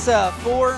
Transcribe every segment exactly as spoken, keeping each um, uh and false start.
Acts uh, four.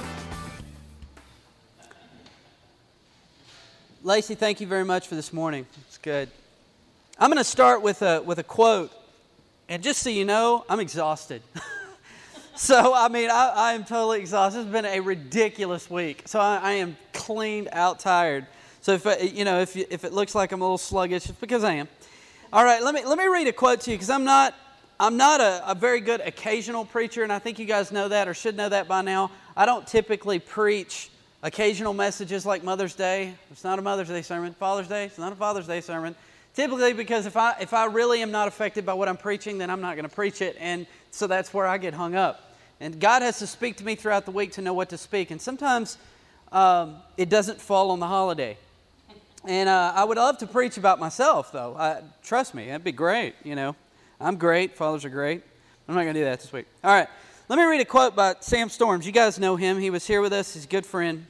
Lacey, thank you very much for this morning. It's good. I'm going to start with a with a quote, and just so you know, I'm exhausted. So I mean, I, I am totally exhausted. It's been a ridiculous week. So I, I am cleaned out, tired. So if I, you know, if you, if it looks like I'm a little sluggish, it's because I am. All right, let me let me read a quote to you because I'm not. I'm not a, a very good occasional preacher, and I think you guys know that or should know that by now. I don't typically preach occasional messages like Mother's Day. It's not a Mother's Day sermon. Father's Day, it's not a Father's Day sermon. Typically because if I if I really am not affected by what I'm preaching, then I'm not going to preach it, and so that's where I get hung up. And God has to speak to me throughout the week to know what to speak, and sometimes um, it doesn't fall on the holiday. And uh, I would love to preach about myself, though. I, trust me, that'd be great, you know. I'm great. Fathers are great. I'm not going to do that this week. All right. Let me read a quote by Sam Storms. You guys know him. He was here with us. He's a good friend.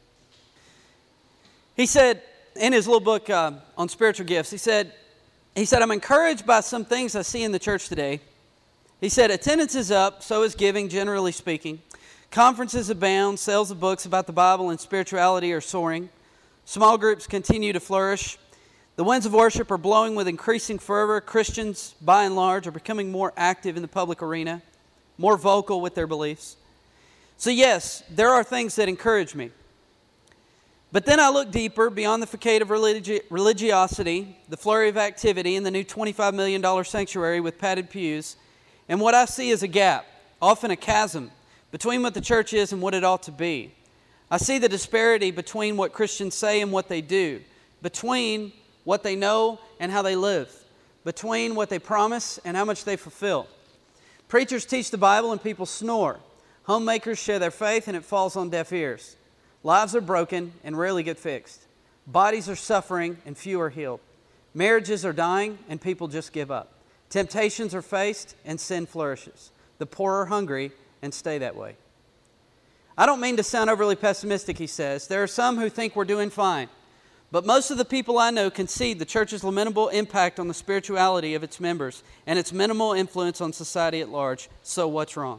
He said in his little book uh, on spiritual gifts, he said, he said, I'm encouraged by some things I see in the church today. He said, attendance is up, so is giving, generally speaking. Conferences abound. Sales of books about the Bible and spirituality are soaring. Small groups continue to flourish. The winds of worship are blowing with increasing fervor. Christians, by and large, are becoming more active in the public arena, more vocal with their beliefs. So yes, there are things that encourage me. But then I look deeper, beyond the facade of religi- religiosity, the flurry of activity, and the new twenty-five million dollars sanctuary with padded pews, and what I see is a gap, often a chasm, between what the church is and what it ought to be. I see the disparity between what Christians say and what they do, between what they know and how they live, between what they promise and how much they fulfill. Preachers teach the Bible and people snore. Homemakers share their faith and it falls on deaf ears. Lives are broken and rarely get fixed. Bodies are suffering and few are healed. Marriages are dying and people just give up. Temptations are faced and sin flourishes. The poor are hungry and stay that way. I don't mean to sound overly pessimistic, he says. There are some who think we're doing fine. But most of the people I know concede the church's lamentable impact on the spirituality of its members and its minimal influence on society at large. So what's wrong?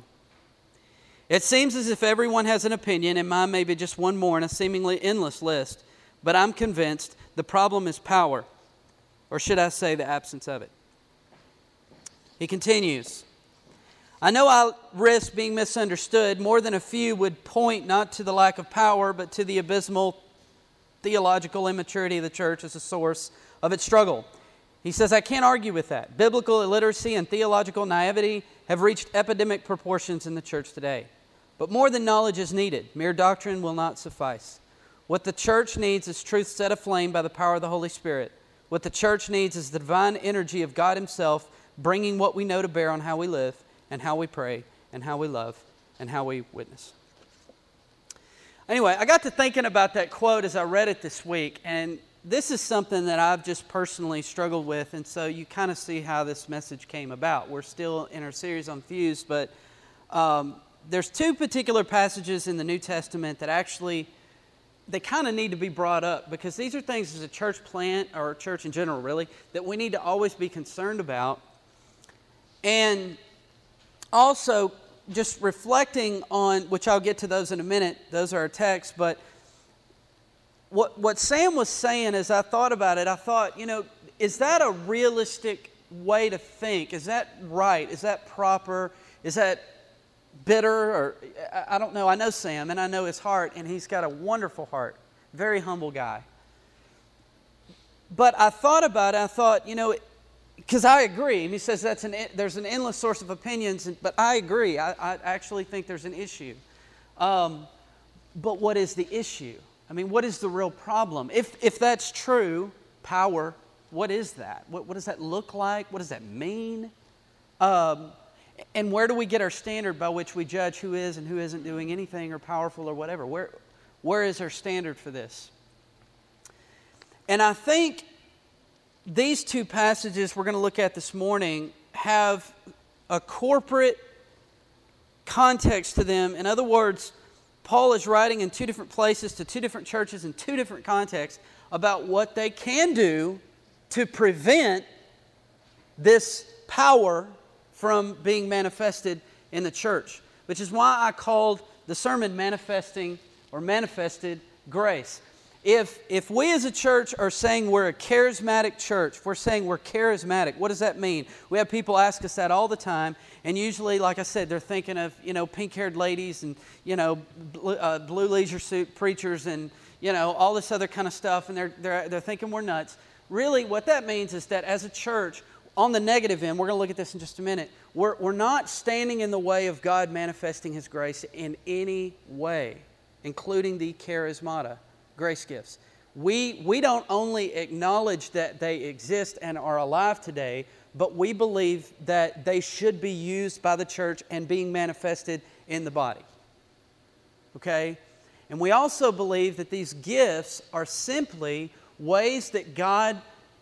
It seems as if everyone has an opinion, and mine may be just one more in a seemingly endless list. But I'm convinced the problem is power, or should I say the absence of it. He continues, I know I risk being misunderstood. More than a few would point not to the lack of power, but to the abysmal theological immaturity of the church as a source of its struggle. He says, I can't argue with that. Biblical illiteracy and theological naivety have reached epidemic proportions in the church today. But more than knowledge is needed. Mere doctrine will not suffice. What the church needs is truth set aflame by the power of the Holy Spirit. What the church needs is the divine energy of God Himself bringing what we know to bear on how we live and how we pray and how we love and how we witness. Anyway, I got to thinking about that quote as I read it this week, and this is something that I've just personally struggled with, and so you kind of see how this message came about. We're still in our series on Fused, but um, there's two particular passages in the New Testament that actually, they kind of need to be brought up, because these are things as a church plant, or a church in general really, that we need to always be concerned about. And also, just reflecting on, which I'll get to those in a minute, those are our texts, but what what Sam was saying as I thought about it, I thought, you know, is that a realistic way to think? Is that right? Is that proper? Is that bitter? Or I don't know. I know Sam and I know his heart, and he's got a wonderful heart, very humble guy. But I thought about it, I thought, you know, because I agree, and he says that's an there's an endless source of opinions, but I agree. I, I actually think there's an issue. Um, but what is the issue? I mean, what is the real problem? If if that's true, power, what is that? What, what does that look like? What does that mean? Um, and where do we get our standard by which we judge who is and who isn't doing anything or powerful or whatever? Where where is our standard for this? And I think these two passages we're going to look at this morning have a corporate context to them. In other words, Paul is writing in two different places to two different churches in two different contexts about what they can do to prevent this power from being manifested in the church, which is why I called the sermon Manifesting or Manifested Grace. If, if we as a church are saying we're a charismatic church, if we're saying we're charismatic, what does that mean? We have people ask us that all the time, and usually, like I said, they're thinking of, you know, pink-haired ladies and, you know, blue, uh, blue leisure suit preachers and, you know, all this other kind of stuff, and they're, they're, they're thinking we're nuts. Really, what that means is that as a church, on the negative end, we're going to look at this in just a minute, we're, we're not standing in the way of God manifesting His grace in any way, including the charismata, grace gifts. We, we don't only acknowledge that they exist and are alive today, but we believe that they should be used by the church and being manifested in the body. Okay? And we also believe that these gifts are simply ways that God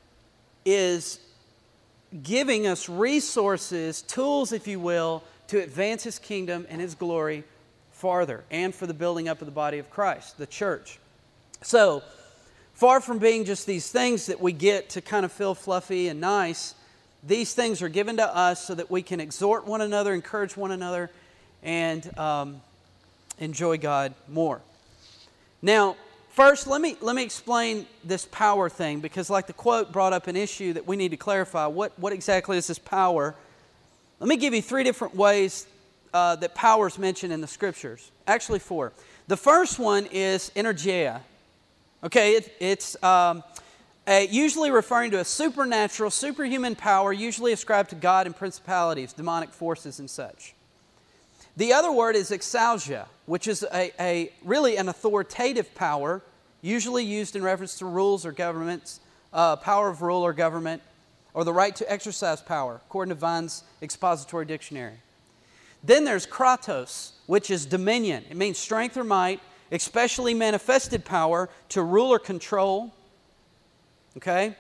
is giving us resources, tools, if you will, to advance His kingdom and His glory farther, and for the building up of the body of Christ, the church. So, far from being just these things that we get to kind of feel fluffy and nice, these things are given to us so that we can exhort one another, encourage one another, and um, enjoy God more. Now, first, let me let me explain this power thing, because like the quote brought up an issue that we need to clarify. What, what exactly is this power? Let me give you three different ways uh, that power is mentioned in the Scriptures. Actually, four. The first one is energeia. Okay, it, it's um, a, usually referring to a supernatural, superhuman power, usually ascribed to God and principalities, demonic forces and such. The other word is exousia, which is a, a really an authoritative power, usually used in reference to rules or governments, uh, power of rule or government, or the right to exercise power, according to Vine's Expository Dictionary. Then there's kratos, which is dominion. It means strength or might, especially manifested power to rule or control. Okay?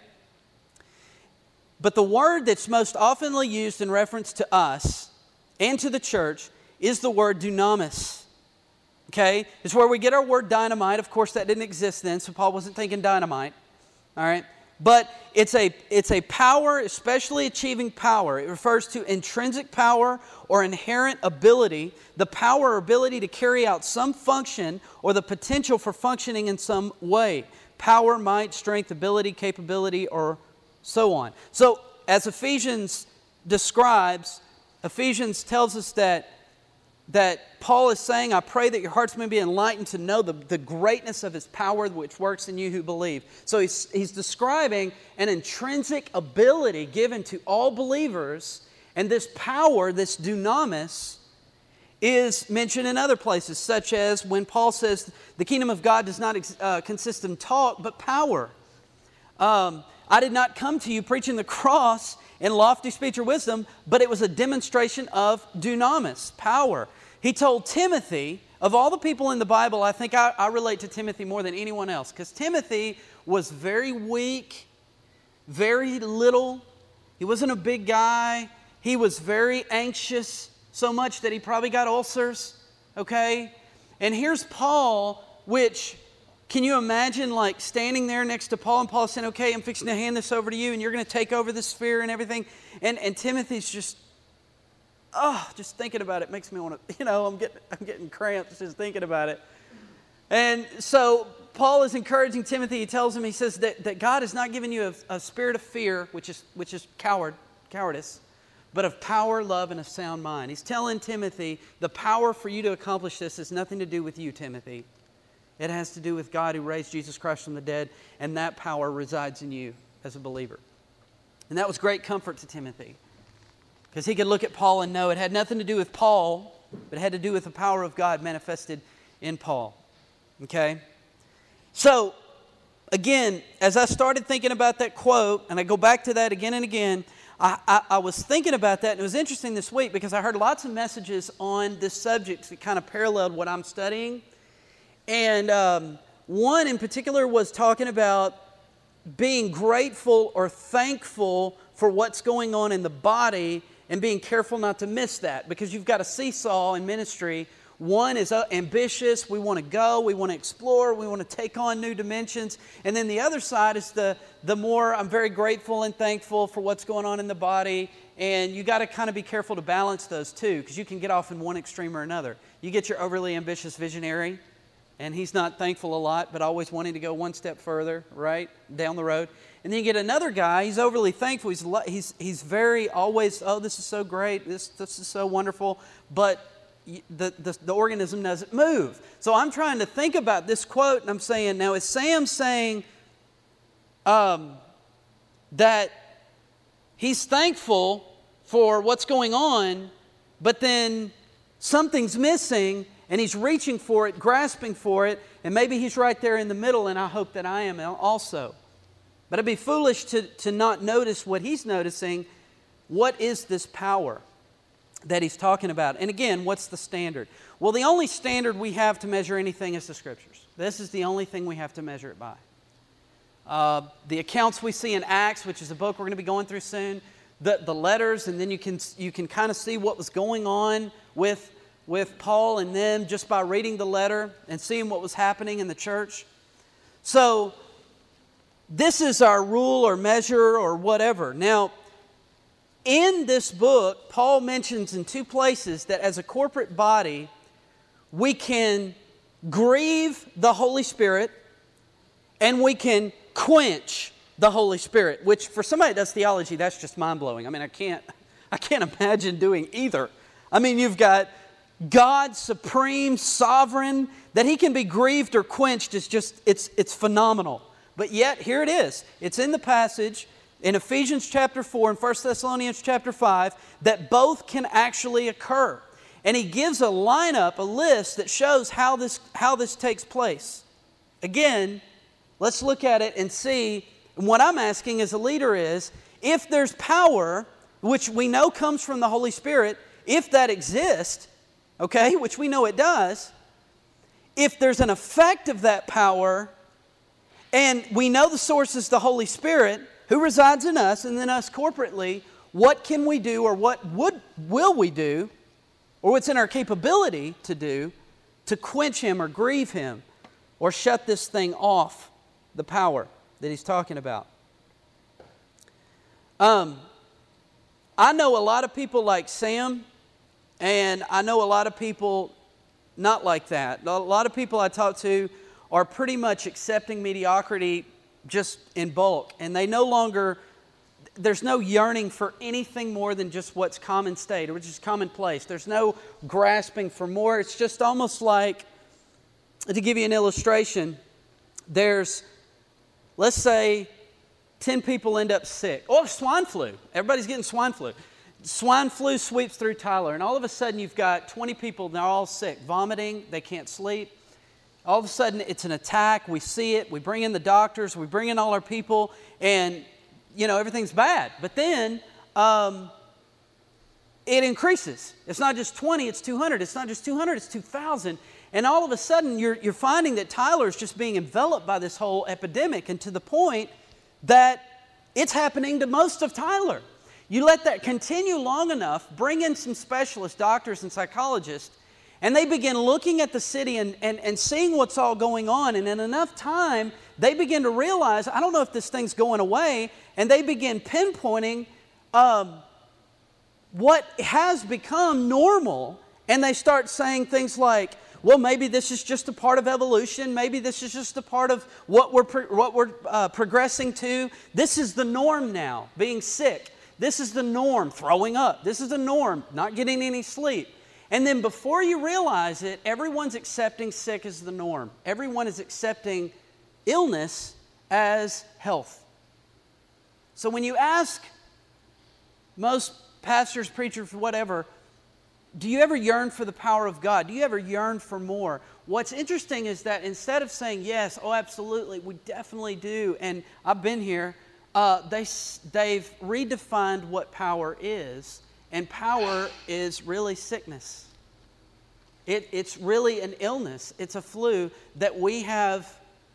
But the word that's most oftenly used in reference to us and to the church is the word dunamis. Okay? It's where we get our word dynamite. Of course, that didn't exist then, so Paul wasn't thinking dynamite. All right? But it's a, it's a power, especially achieving power. It refers to intrinsic power or inherent ability, the power or ability to carry out some function or the potential for functioning in some way. Power, might, strength, ability, capability, or so on. So, as Ephesians describes, Ephesians tells us that that Paul is saying, I pray that your hearts may be enlightened to know the, the greatness of His power which works in you who believe. So he's, he's describing an intrinsic ability given to all believers, and this power, this dunamis, is mentioned in other places, such as when Paul says the kingdom of God does not uh, consist in talk, but power. Um, I did not come to you preaching the cross in lofty speech or wisdom, but it was a demonstration of dunamis, power. He told Timothy, of all the people in the Bible, I think I, I relate to Timothy more than anyone else, because Timothy was very weak, very little. He wasn't a big guy. He was very anxious, so much that he probably got ulcers, okay? And here's Paul, which, can you imagine like standing there next to Paul and Paul saying, okay, I'm fixing to hand this over to you and you're going to take over this sphere and everything. And, and Timothy's just, oh, just thinking about it makes me want to, you know, I'm getting, I'm getting cramps just thinking about it. And so Paul is encouraging Timothy. He tells him, he says that, that God has not given you a, a spirit of fear, which is, which is coward, cowardice, but of power, love, and a sound mind. He's telling Timothy the power for you to accomplish this has nothing to do with you, Timothy. It has to do with God who raised Jesus Christ from the dead, and that power resides in you as a believer. And that was great comfort to Timothy, because he could look at Paul and know it had nothing to do with Paul, but it had to do with the power of God manifested in Paul. Okay? So, again, as I started thinking about that quote, and I go back to that again and again, I, I, I was thinking about that, and it was interesting this week because I heard lots of messages on this subject that kind of paralleled what I'm studying. And um, one in particular was talking about being grateful or thankful for what's going on in the body and being careful not to miss that, because you've got a seesaw in ministry One is uh, ambitious. We want to go. We want to explore. We want to take on new dimensions. And then the other side is the, the more I'm very grateful and thankful for what's going on in the body. And you got to kind of be careful to balance those two, because you can get off in one extreme or another. You get your overly ambitious visionary, and he's not thankful a lot, but always wanting to go one step further, right, down the road. And then you get another guy, he's overly thankful. He's he's he's very always, oh, this is so great, this this is so wonderful, but the, the, the organism doesn't move. So I'm trying to think about this quote, and I'm saying, now is Sam saying um, that he's thankful for what's going on, but then something's missing, and he's reaching for it, grasping for it, and maybe he's right there in the middle, and I hope that I am also. But it'd be foolish to, to not notice what he's noticing. What is this power that he's talking about? And again, what's the standard? Well, the only standard we have to measure anything is the Scriptures. This is the only thing we have to measure it by. Uh, the accounts we see in Acts, which is a book we're going to be going through soon, the, the letters, and then you can you can kind of see what was going on with, with Paul and them just by reading the letter and seeing what was happening in the church. So this is our rule or measure or whatever. Now, in this book, Paul mentions in two places that as a corporate body, we can grieve the Holy Spirit and we can quench the Holy Spirit, which for somebody that does theology, that's just mind-blowing. I mean, I can't, I can't imagine doing either. I mean, you've got God, supreme, sovereign, that He can be grieved or quenched is just, it's, it's phenomenal. But yet, here it is. It's in the passage in Ephesians chapter four and First Thessalonians chapter five that both can actually occur. And he gives a lineup, a list that shows how this, how this takes place. Again, let's look at it and see. And what I'm asking as a leader is, if there's power, which we know comes from the Holy Spirit, if that exists, okay, which we know it does, if there's an effect of that power, and we know the source is the Holy Spirit, who resides in us, and then us corporately, what can we do, or what would will we do, or what's in our capability to do, to quench Him or grieve Him, or shut this thing off, the power that he's talking about? Um, I know a lot of people like Sam, and I know a lot of people not like that. A lot of people I talk to are pretty much accepting mediocrity just in bulk. And they no longer, there's no yearning for anything more than just what's common state, or which is commonplace. There's no grasping for more. It's just almost like, to give you an illustration, there's, let's say, ten people end up sick. Oh, swine flu. Everybody's getting swine flu. Swine flu sweeps through Tyler, and all of a sudden you've got twenty people, and they're all sick, vomiting, they can't sleep. All of a sudden, it's an attack. We see it. We bring in the doctors. We bring in all our people. And, you know, everything's bad. But then um, it increases. It's not just twenty, it's two hundred. It's not just two hundred, it's two thousand. And all of a sudden, you're, you're finding that Tyler's just being enveloped by this whole epidemic, and to the point that it's happening to most of Tyler. You let that continue long enough, bring in some specialists, doctors and psychologists, and they begin looking at the city and, and, and seeing what's all going on. And in enough time, they begin to realize, I don't know if this thing's going away. And they begin pinpointing um, what has become normal. And they start saying things like, well, maybe this is just a part of evolution. Maybe this is just a part of what we're, pro- what we're uh, progressing to. This is the norm now, being sick. This is the norm, throwing up. This is the norm, not getting any sleep. And then before you realize it, everyone's accepting sick as the norm. Everyone is accepting illness as health. So when you ask most pastors, preachers, whatever, do you ever yearn for the power of God? Do you ever yearn for more? What's interesting is that instead of saying yes, oh, absolutely, we definitely do, and I've been here, uh, they, they've redefined what power is. And power is really sickness. It, it's really an illness. It's a flu that we have.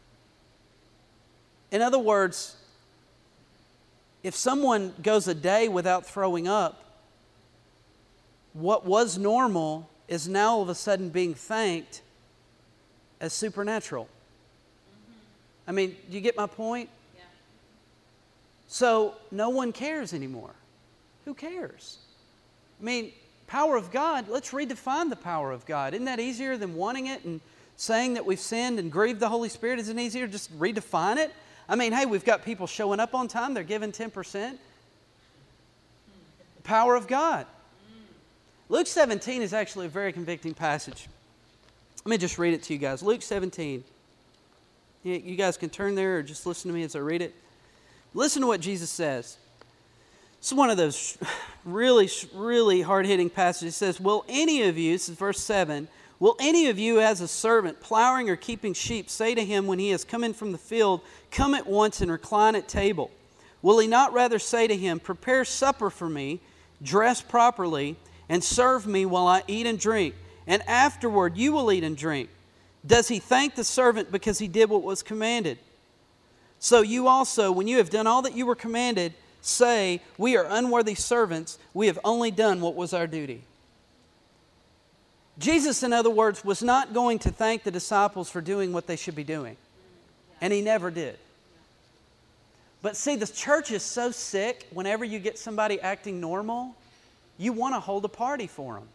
In other words, if someone goes a day without throwing up, what was normal is now all of a sudden being thanked as supernatural. Mm-hmm. I mean, do you get my point? Yeah. So no one cares anymore. Who cares? I mean, power of God, let's redefine the power of God. Isn't that easier than wanting it and saying that we've sinned and grieved the Holy Spirit? Isn't it easier to just redefine it? I mean, hey, we've got people showing up on time. They're giving ten percent. The power of God. Luke seventeen is actually a very convicting passage. Let me just read it to you guys. Luke seventeen. You guys can turn there or just listen to me as I read it. Listen to what Jesus says. It's one of those really, really hard-hitting passages. It says, will any of you, this is verse seven, will any of you as a servant plowing or keeping sheep say to him when he has come in from the field, come at once and recline at table? Will he not rather say to him, prepare supper for me, dress properly, and serve me while I eat and drink, and afterward you will eat and drink? Does he thank the servant because he did what was commanded? So you also, when you have done all that you were commanded, say, we are unworthy servants, we have only done what was our duty. Jesus, in other words, was not going to thank the disciples for doing what they should be doing. And he never did. But see, the church is so sick, whenever you get somebody acting normal, you want to hold a party for them.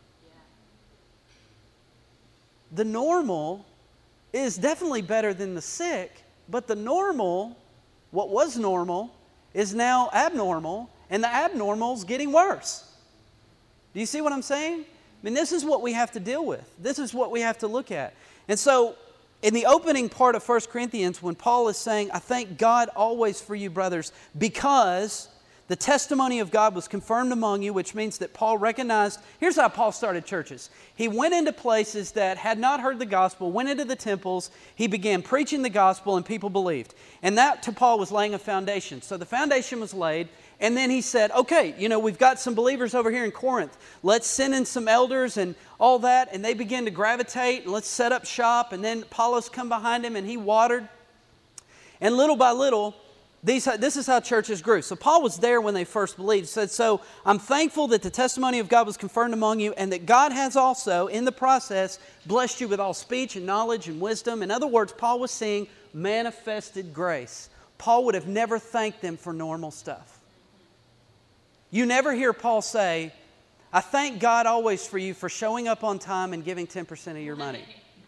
The normal is definitely better than the sick, but the normal, what was normal, is now abnormal, and the abnormal is getting worse. Do you see what I'm saying? I mean, this is what we have to deal with. This is what we have to look at. And so, in the opening part of First Corinthians, when Paul is saying, I thank God always for you, brothers, because the testimony of God was confirmed among you, which means that Paul recognized, here's how Paul started churches. He went into places that had not heard the gospel, went into the temples, he began preaching the gospel, and people believed. And that to Paul was laying a foundation. So the foundation was laid, and then he said, okay, you know, we've got some believers over here in Corinth. Let's send in some elders and all that, and they began to gravitate, and let's set up shop, and then Apollos come behind him, and he watered. And little by little, These, this is how churches grew. So Paul was there when they first believed. He said, so I'm thankful that the testimony of God was confirmed among you, and that God has also, in the process, blessed you with all speech and knowledge and wisdom. In other words, Paul was seeing manifested grace. Paul would have never thanked them for normal stuff. You never hear Paul say, I thank God always for you for showing up on time and giving ten percent of your money.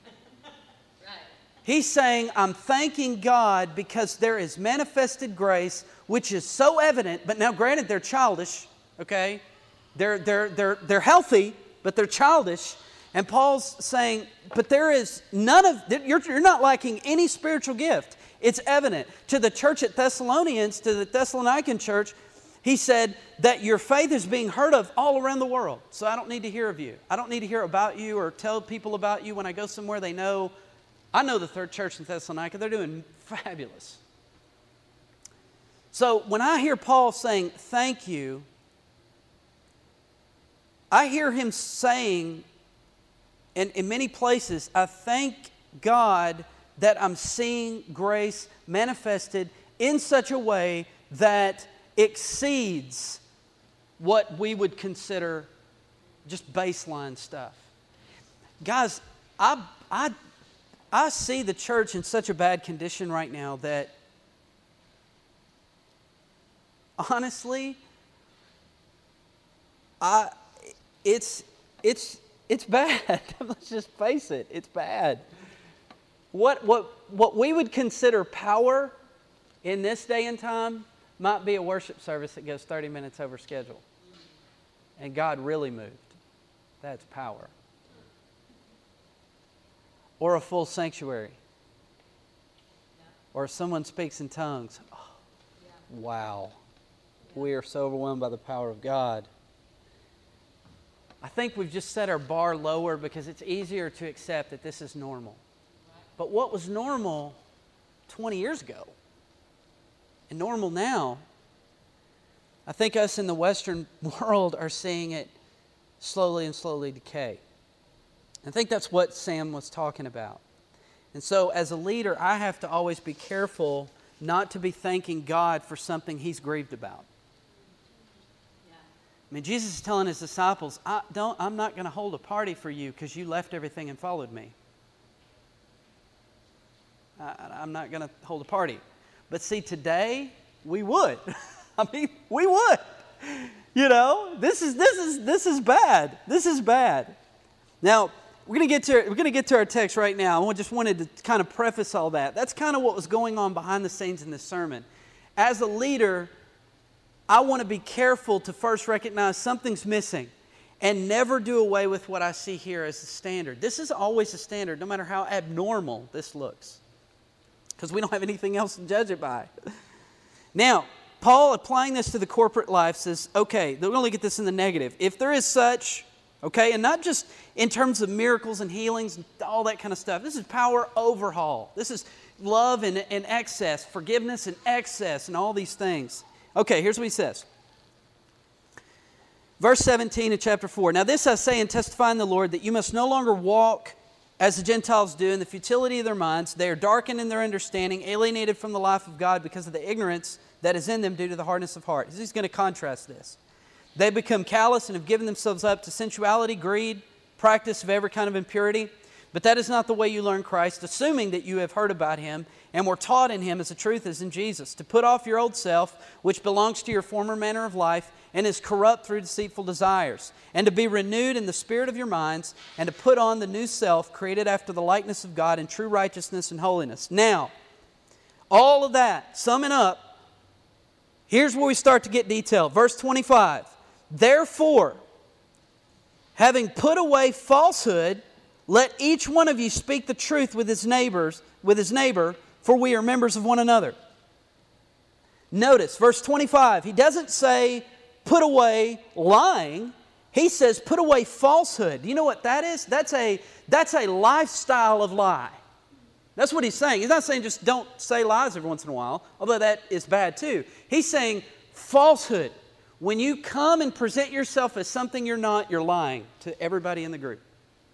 He's saying, I'm thanking God because there is manifested grace, which is so evident. But now, granted, they're childish, okay? They're, they're, they're, they're healthy, but they're childish. And Paul's saying, but there is none of, you're, you're not lacking any spiritual gift. It's evident. To the church at Thessalonians, to the Thessalonican church, he said that your faith is being heard of all around the world. So I don't need to hear of you. I don't need to hear about you or tell people about you. When I go somewhere, they know. I know the third church in Thessalonica. They're doing fabulous. So when I hear Paul saying, thank you, I hear him saying, in, in many places, I thank God that I'm seeing grace manifested in such a way that exceeds what we would consider just baseline stuff. Guys, I... I I see the church in such a bad condition right now that, honestly, I it's it's it's bad. Let's just face it; it's bad. What what what we would consider power in this day and time might be a worship service that goes thirty minutes over schedule, and God really moved. That's power. Or a full sanctuary. Yeah. Or someone speaks in tongues. Oh, yeah. Wow. Yeah. We are so overwhelmed by the power of God. I think we've just set our bar lower because it's easier to accept that this is normal. Right. But what was normal twenty years ago and normal now, I think us in the Western world are seeing it slowly and slowly decay. I think that's what Sam was talking about. And so as a leader, I have to always be careful not to be thanking God for something He's grieved about. Yeah. I mean, Jesus is telling his disciples, I don't, I'm not going to hold a party for you because you left everything and followed me. I, I'm not going to hold a party. But see, today, we would. I mean, we would. You know, this is this is this is bad. This is bad. Now, we're going to get to we're going to get to our text right now. I just wanted to kind of preface all that. That's kind of what was going on behind the scenes in this sermon. As a leader, I want to be careful to first recognize something's missing and never do away with what I see here as the standard. This is always a standard, no matter how abnormal this looks, because we don't have anything else to judge it by. Now, Paul, applying this to the corporate life, says, okay, we're going to look at this in the negative. If there is such, okay, and not just in terms of miracles and healings and all that kind of stuff. This is power overhaul. This is love and, and excess, forgiveness and excess and all these things. Okay, here's what he says. Verse seventeen of chapter four. Now this I say and testify in the Lord, that you must no longer walk as the Gentiles do in the futility of their minds. They are darkened in their understanding, alienated from the life of God because of the ignorance that is in them due to the hardness of heart. He's going to contrast this. They become callous and have given themselves up to sensuality, greed, practice of every kind of impurity. But that is not the way you learn Christ, assuming that you have heard about Him and were taught in Him as the truth is in Jesus, to put off your old self, which belongs to your former manner of life and is corrupt through deceitful desires, and to be renewed in the spirit of your minds, and to put on the new self, created after the likeness of God in true righteousness and holiness. Now, all of that, summing up, here's where we start to get detailed. Verse twenty-five. Therefore, having put away falsehood, let each one of you speak the truth with his neighbors, with his neighbor, for we are members of one another. Notice, verse twenty-five, he doesn't say put away lying. He says put away falsehood. Do you know what that is? That's a, that's a lifestyle of lie. That's what he's saying. He's not saying just don't say lies every once in a while, although that is bad too. He's saying falsehood. When you come and present yourself as something you're not, you're lying to everybody in the group.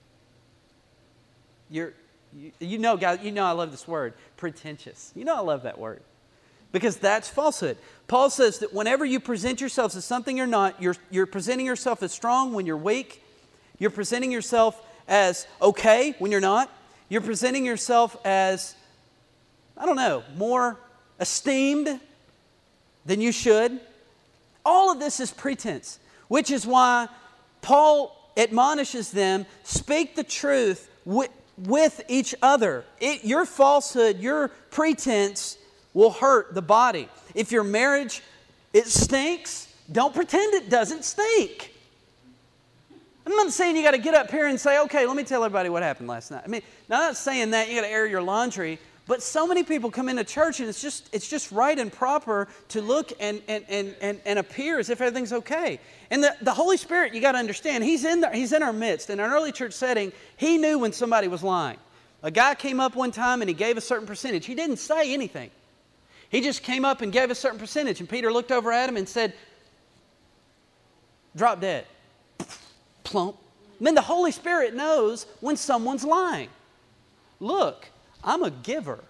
You're, you, you know, guys, you know I love this word, pretentious. You know I love that word. Because that's falsehood. Paul says that whenever you present yourselves as something you're not, you're, you're presenting yourself as strong when you're weak. You're presenting yourself as okay when you're not. You're presenting yourself as, I don't know, more esteemed than you should. All of this is pretense, which is why Paul admonishes them, speak the truth with, with each other. It, your falsehood, your pretense will hurt the body. If your marriage, it stinks, don't pretend it doesn't stink. I'm not saying you got to get up here and say, okay, let me tell everybody what happened last night. I mean, I'm not saying that you got to air your laundry, but so many people come into church and it's just it's just right and proper to look and and and and, and appear as if everything's okay. And the, the Holy Spirit, you got to understand, He's in there, He's in our midst. In an early church setting, He knew when somebody was lying. A guy came up one time and he gave a certain percentage. He didn't say anything. He just came up and gave a certain percentage. And Peter looked over at him and said, drop dead. Plump. And then the Holy Spirit knows when someone's lying. Look, I'm a giver.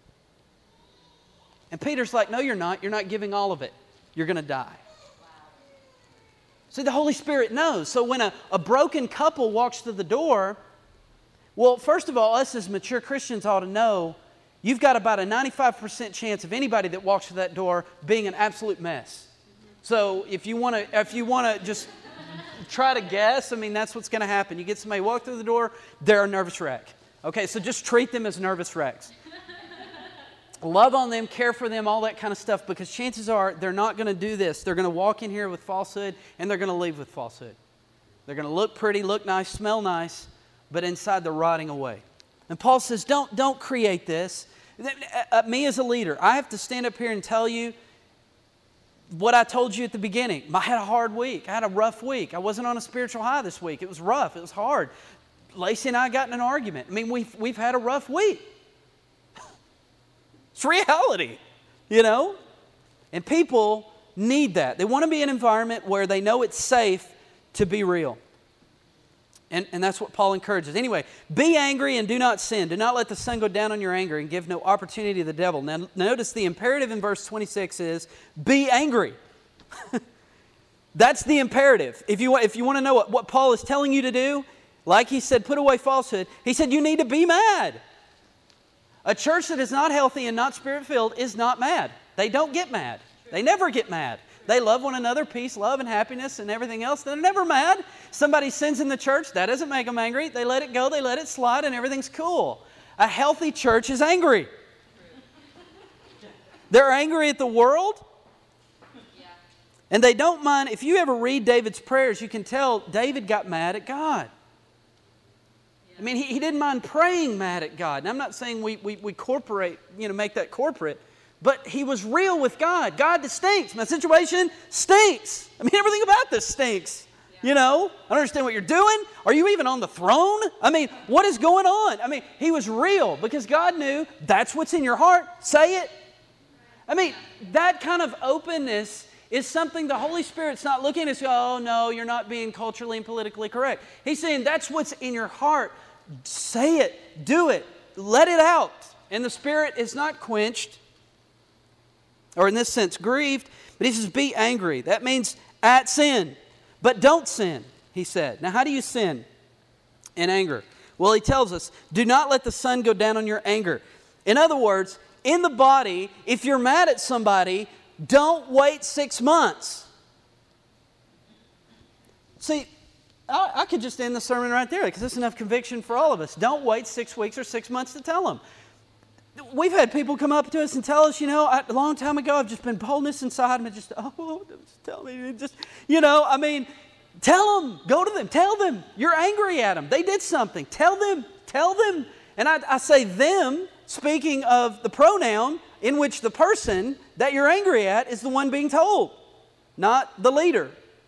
And Peter's like, no, you're not. You're not giving all of it. You're going to die. See, the Holy Spirit knows. So when a, a broken couple walks through the door, well, first of all, us as mature Christians ought to know you've got about a ninety-five percent chance of anybody that walks through that door being an absolute mess. So if you want to, if you want to just try to guess, I mean, that's what's going to happen. You get somebody walk through the door, they're a nervous wreck. Okay, so just treat them as nervous wrecks. Love on them, care for them, all that kind of stuff, because chances are they're not going to do this. They're going to walk in here with falsehood, and they're going to leave with falsehood. They're going to look pretty, look nice, smell nice, but inside they're rotting away. And Paul says, don't, don't create this. Uh, me as a leader, I have to stand up here and tell you what I told you at the beginning. I had a hard week. I had a rough week. I wasn't on a spiritual high this week. It was rough. It was hard. Lacey and I got in an argument. I mean, we've, we've had a rough week. It's reality, you know? And people need that. They want to be in an environment where they know it's safe to be real. And, and that's what Paul encourages. Anyway, be angry and do not sin. Do not let the sun go down on your anger and give no opportunity to the devil. Now, notice the imperative in verse twenty-six is, be angry. That's the imperative. If you, want, if you want to know what, what Paul is telling you to do, like he said, put away falsehood, he said you need to be mad. A church that is not healthy and not Spirit-filled is not mad. They don't get mad. They never get mad. They love one another, peace, love, and happiness, and everything else. They're never mad. Somebody sins in the church, that doesn't make them angry. They let it go, they let it slide, and everything's cool. A healthy church is angry. They're angry at the world. And they don't mind. If you ever read David's prayers, you can tell David got mad at God. I mean, he, he didn't mind praying mad at God. And I'm not saying we, we, we corporate, you know, make that corporate. But he was real with God. God, this stinks. My situation stinks. I mean, everything about this stinks. Yeah. You know, I don't understand what you're doing. Are you even on the throne? I mean, what is going on? I mean, he was real because God knew that's what's in your heart. Say it. I mean, that kind of openness is something the Holy Spirit's not looking at. Oh, no, you're not being culturally and politically correct. He's saying that's what's in your heart. Say it. Do it. Let it out. And the Spirit is not quenched, or in this sense, grieved, but he says, be angry. That means at sin, but don't sin, he said. Now, how do you sin in anger? Well, he tells us, do not let the sun go down on your anger. In other words, in the body, if you're mad at somebody, don't wait six months. See, I, I could just end the sermon right there because there's enough conviction for all of us. Don't wait six weeks or six months to tell them. We've had people come up to us and tell us, you know, I, a long time ago, I've just been holding this inside and just, oh, just tell me, just, you know, I mean, tell them, go to them, tell them, you're angry at them. They did something. Tell them, tell them. And I, I say them, speaking of the pronoun in which the person that you're angry at is the one being told, not the leader.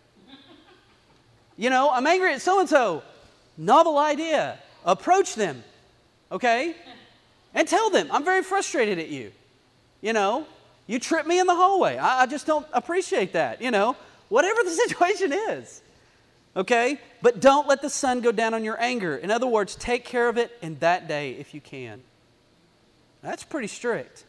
You know, I'm angry at so-and-so. Novel idea. Approach them, okay? And tell them, I'm very frustrated at you. You know, you tripped me in the hallway. I, I just don't appreciate that, you know. Whatever the situation is, okay? But don't let the sun go down on your anger. In other words, take care of it in that day if you can. That's pretty strict.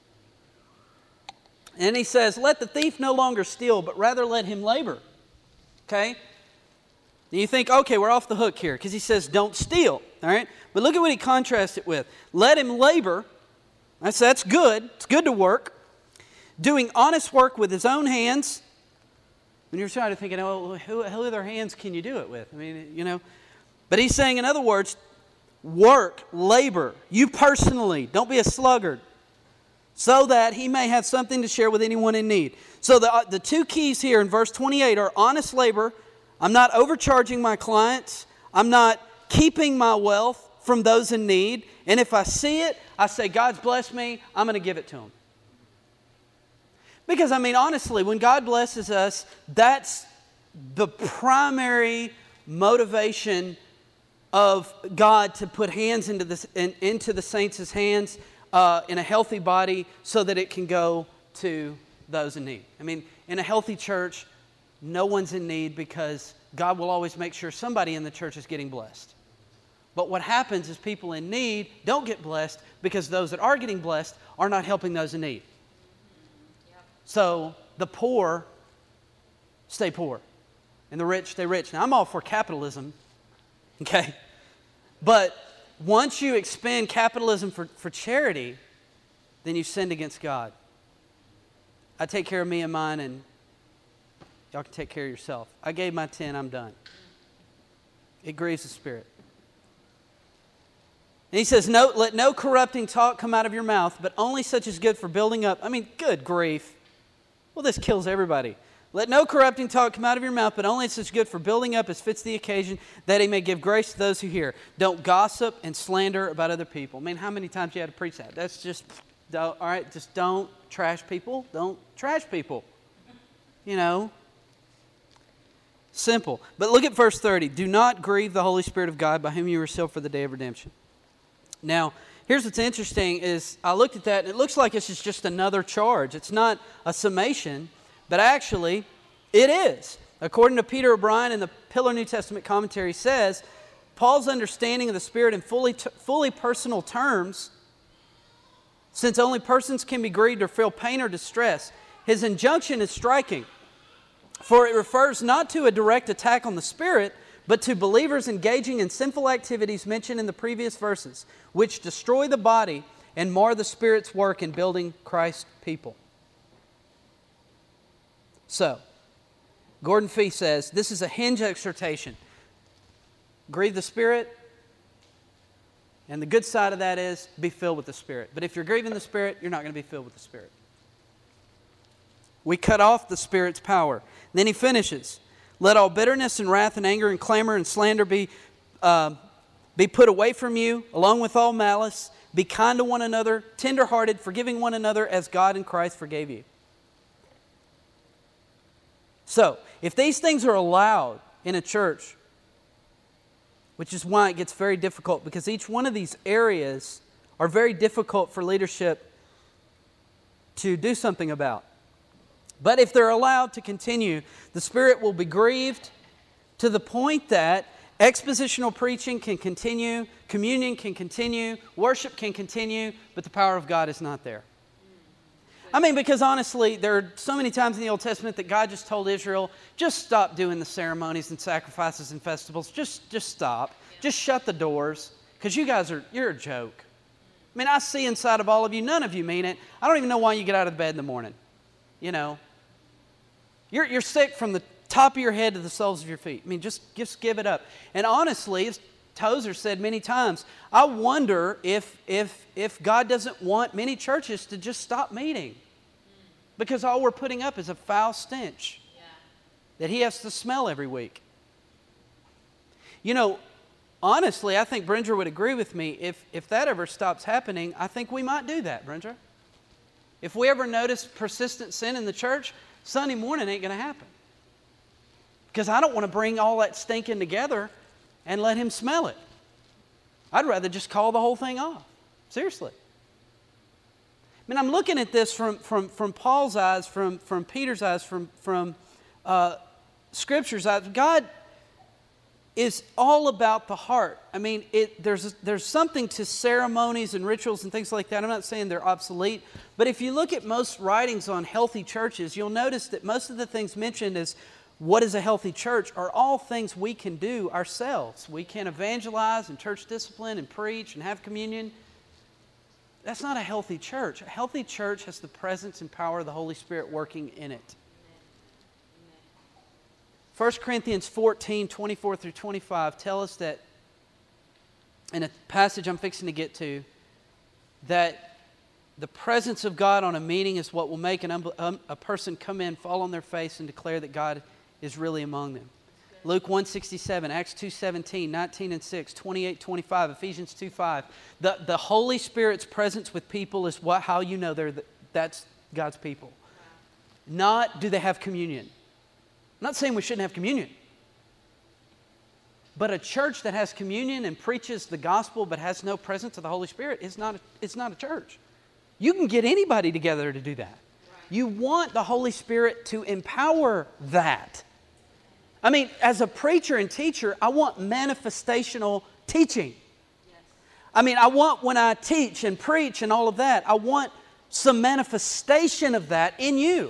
And he says, let the thief no longer steal, but rather let him labor. Okay? And you think, okay, we're off the hook here because he says don't steal. All right? But look at what he contrasts it with. Let him labor. That's, that's good. It's good to work. Doing honest work with his own hands. And you're trying to think, oh, who, who other hands can you do it with? I mean, you know. But he's saying, in other words, work, labor. You personally. Don't be a sluggard. So that he may have something to share with anyone in need. So the, uh, the two keys here in verse twenty-eight are honest labor. I'm not overcharging my clients. I'm not keeping my wealth from those in need. And if I see it, I say, God's blessed me, I'm going to give it to him. Because, I mean, honestly, when God blesses us, that's the primary motivation of God to put hands into the, in, into the saints' hands uh, in a healthy body so that it can go to those in need. I mean, in a healthy church, no one's in need because God will always make sure somebody in the church is getting blessed. But what happens is people in need don't get blessed because those that are getting blessed are not helping those in need. Yep. So the poor stay poor and the rich stay rich. Now, I'm all for capitalism, okay? But once you expand capitalism for, for charity, then you've sinned against God. I take care of me and mine, and y'all can take care of yourself. I gave my ten, I'm done. It grieves the Spirit. And he says, no, let no corrupting talk come out of your mouth, but only such as good for building up. I mean, good grief. Well, this kills everybody. Let no corrupting talk come out of your mouth, but only such good for building up as fits the occasion, that he may give grace to those who hear. Don't gossip and slander about other people. I mean, how many times you had to preach that? That's just, all right, just don't trash people. Don't trash people. You know. Simple. But look at verse thirty. Do not grieve the Holy Spirit of God, by whom you were sealed for the day of redemption. Now, here's what's interesting is I looked at that and it looks like this is just another charge. It's not a summation, but actually it is. According to Peter O'Brien in the Pillar New Testament commentary says, Paul's understanding of the Spirit in fully, t- fully personal terms, since only persons can be grieved or feel pain or distress, his injunction is striking. For it refers not to a direct attack on the Spirit, but to believers engaging in sinful activities mentioned in the previous verses, which destroy the body and mar the Spirit's work in building Christ's people. So, Gordon Fee says, this is a hinge exhortation. Grieve the Spirit, and the good side of that is be filled with the Spirit. But if you're grieving the Spirit, you're not going to be filled with the Spirit. We cut off the Spirit's power. Then he finishes, let all bitterness and wrath and anger and clamor and slander be, uh, be put away from you, along with all malice. Be kind to one another, tenderhearted, forgiving one another as God in Christ forgave you. So, if these things are allowed in a church, which is why it gets very difficult, because each one of these areas are very difficult for leadership to do something about. But if they're allowed to continue, the Spirit will be grieved to the point that expositional preaching can continue, communion can continue, worship can continue, but the power of God is not there. I mean, because honestly, there are so many times in the Old Testament that God just told Israel, just stop doing the ceremonies and sacrifices and festivals. Just, just stop. Yeah. Just shut the doors, because you guys are, you're a joke. I mean, I see inside of all of you, none of you mean it. I don't even know why you get out of bed in the morning. You know, you're, you're sick from the top of your head to the soles of your feet. I mean, just, just give it up. And honestly, as Tozer said many times, I wonder if, if, if God doesn't want many churches to just stop meeting. Because all we're putting up is a foul stench yeah. that He has to smell every week. You know, honestly, I think Bridger would agree with me. If, if that ever stops happening, I think we might do that, Bridger. If we ever notice persistent sin in the church, Sunday morning ain't going to happen. Because I don't want to bring all that stinking together and let Him smell it. I'd rather just call the whole thing off. Seriously. I mean, I'm looking at this from, from, from Paul's eyes, from, from Peter's eyes, from, from uh, Scripture's eyes. God is all about the heart. I mean, it, there's, there's something to ceremonies and rituals and things like that. I'm not saying they're obsolete. But if you look at most writings on healthy churches, you'll notice that most of the things mentioned as what is a healthy church are all things we can do ourselves. We can evangelize and church discipline and preach and have communion. That's not a healthy church. A healthy church has the presence and power of the Holy Spirit working in it. First Corinthians fourteen, twenty-four through twenty-five tell us that, in a passage I'm fixing to get to, that the presence of God on a meeting is what will make an um, um, a person come in, fall on their face, and declare that God is really among them. Luke one sixty-seven, Acts two seventeen, nineteen and six, twenty-eight twenty-five, Ephesians two five. The, the Holy Spirit's presence with people is what how you know they're the, that's God's people. Wow. Not do they have communion. I'm not saying we shouldn't have communion. But a church that has communion and preaches the gospel but has no presence of the Holy Spirit is not a, it's not a church. You can get anybody together to do that. Right. You want the Holy Spirit to empower that. I mean, as a preacher and teacher, I want manifestational teaching. Yes. I mean, I want when I teach and preach and all of that, I want some manifestation of that in you.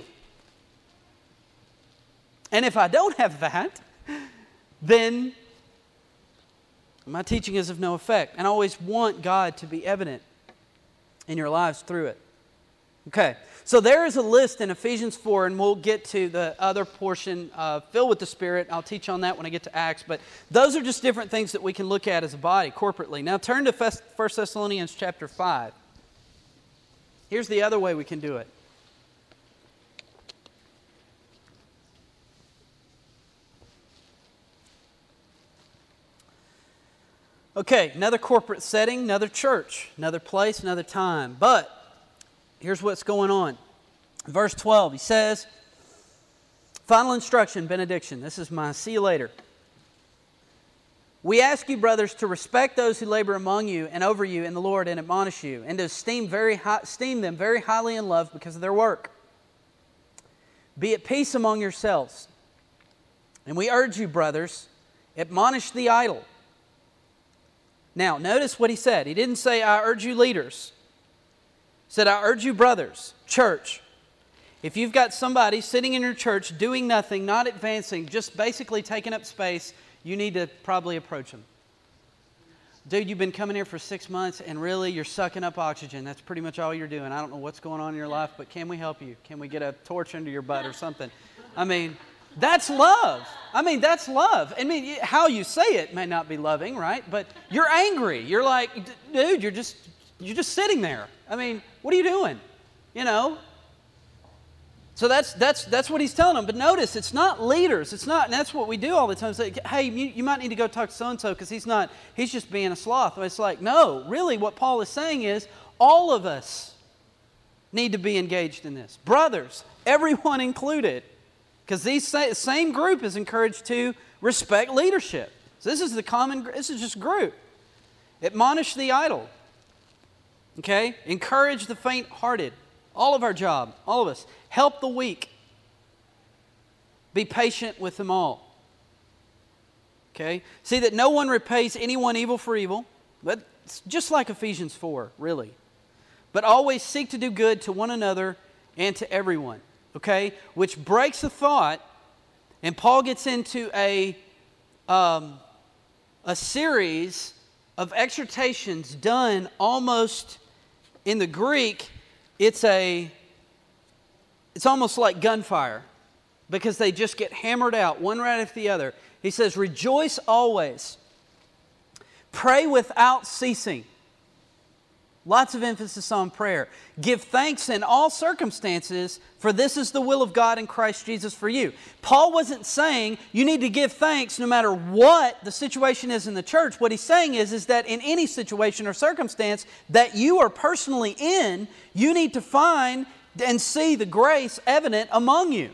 And if I don't have that, then my teaching is of no effect. And I always want God to be evident in your lives through it. Okay, so there is a list in Ephesians four, and we'll get to the other portion, uh, filled with the Spirit. I'll teach on that when I get to Acts, but those are just different things that we can look at as a body, corporately. Now turn to First Thessalonians chapter five. Here's the other way we can do it. Okay, another corporate setting, another church, another place, another time, but here's what's going on. Verse twelve, he says, final instruction, benediction. This is my see you later. We ask you, brothers, to respect those who labor among you and over you in the Lord and admonish you, and to esteem, very high, esteem them very highly in love because of their work. Be at peace among yourselves. And we urge you, brothers, admonish the idle. Now, notice what he said. He didn't say, I urge you leaders. He said, I urge you brothers, church, If you've got somebody sitting in your church doing nothing, not advancing, just basically taking up space, you need to probably approach them. Dude, you've been coming here for six months and really you're sucking up oxygen. That's pretty much all you're doing. I don't know what's going on in your life, but can we help you? Can we get a torch under your butt or something? I mean, that's love. I mean, that's love. I mean, how you say it may not be loving, right? But you're angry. You're like, dude, you're just you're just sitting there. I mean, what are you doing? You know? So that's that's that's what he's telling them. But notice, it's not leaders. It's not, and that's what we do all the time. It's like, hey, you, you might need to go talk to so-and-so because he's not, he's just being a sloth. It's like, no, really what Paul is saying is all of us need to be engaged in this. Brothers, everyone included. Because these same group is encouraged to respect leadership. So this is the common, this is just group. Admonish the idle. Okay? Encourage the faint-hearted. All of our job, all of us. Help the weak. Be patient with them all. Okay? See that no one repays anyone evil for evil. That's just like Ephesians four, really. But always seek to do good to one another and to everyone. Okay? Which breaks the thought, and Paul gets into a, um, a series of exhortations done almost in the Greek. It's a, it's almost like gunfire because they just get hammered out, one right after the other. He says, rejoice always. Pray without ceasing. Lots of emphasis on prayer. Give thanks in all circumstances, for this is the will of God in Christ Jesus for you. Paul wasn't saying you need to give thanks no matter what the situation is in the church. What he's saying is, is that in any situation or circumstance that you are personally in, you need to find and see the grace evident among you.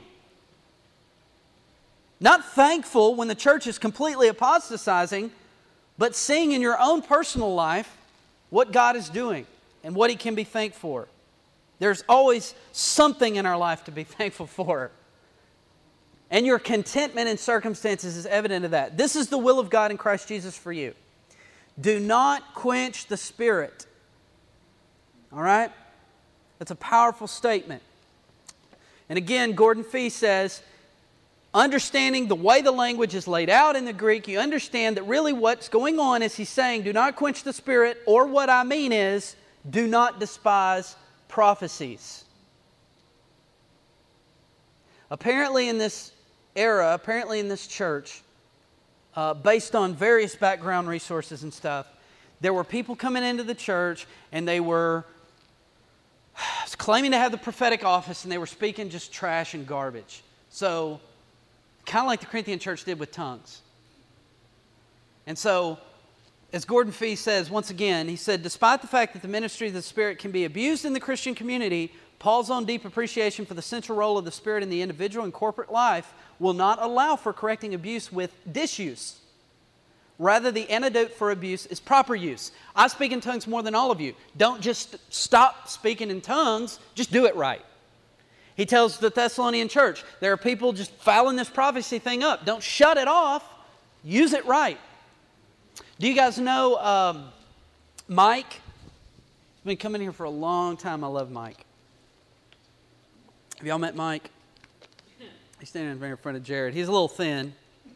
Not thankful when the church is completely apostatizing, but seeing in your own personal life what God is doing and what He can be thankful for. There's always something in our life to be thankful for. And your contentment in circumstances is evident of that. This is the will of God in Christ Jesus for you. Do not quench the Spirit. All right? That's a powerful statement. And again, Gordon Fee says, understanding the way the language is laid out in the Greek, you understand that really what's going on is he's saying, do not quench the Spirit, or what I mean is, do not despise prophecies. Apparently in this era, apparently in this church, uh, based on various background resources and stuff, there were people coming into the church and they were claiming to have the prophetic office and they were speaking just trash and garbage. So, kind of like the Corinthian church did with tongues. And so, as Gordon Fee says, once again, he said, despite the fact that the ministry of the Spirit can be abused in the Christian community, Paul's own deep appreciation for the central role of the Spirit in the individual and corporate life will not allow for correcting abuse with disuse. Rather, the antidote for abuse is proper use. I speak in tongues more than all of you. Don't just stop speaking in tongues, just do it right. He tells the Thessalonian church, there are people just fouling this prophecy thing up. Don't shut it off. Use it right. Do you guys know um, Mike? He's been coming here for a long time. I love Mike. Have y'all met Mike? He's standing in front of Jared. He's a little thin,